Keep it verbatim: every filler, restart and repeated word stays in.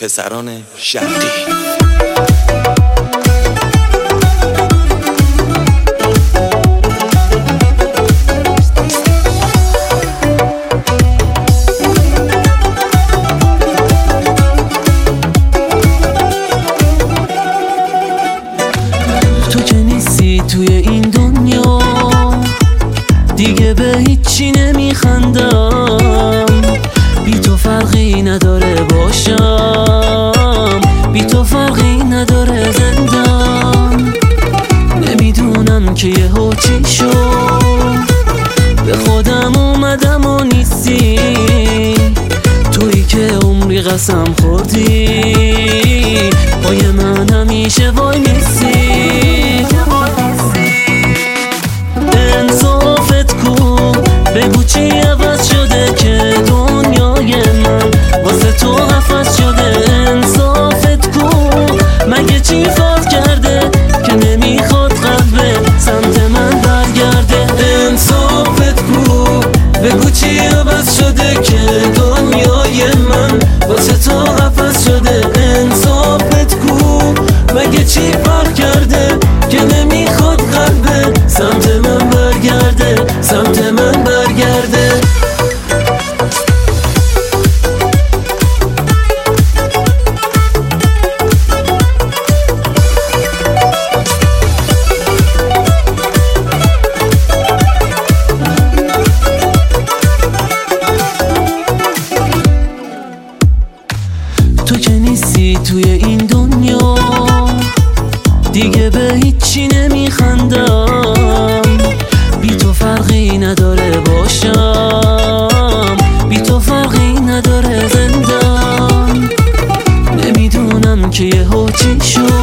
پسران شرقی. تو که نیستی توی این دنیا دیگه به هیچی نمیخندم، بی تو فرقی نداره باشم، بی تو فرقی نداره زندم. نمیدونم که یهو چی شد، به خودم اومدم و نیستی، تویی که عمری قسم خوردی پای من همیشه وای میسی. انصافت کو، بگو چی عوض شده که دنیای من واسه تو قفس شده. انصافت کو، مگه چی فرض کرده که نمیخواد قلبت سمت من برگرده. انصافت کو، بگو چی عوض شده که دنیای من واسه تو قفس شده. انصافت کو، مگه چی فرق کرده که نمیخواد قلبت سمت من برگرده، سمت من برگرده. تو که نیستی توی این دنیا دیگه به هیچی نمیخندم، بی تو فرقی نداره باشم، بی تو فرقی نداره زندم. نمیدونم که یهو چی شد،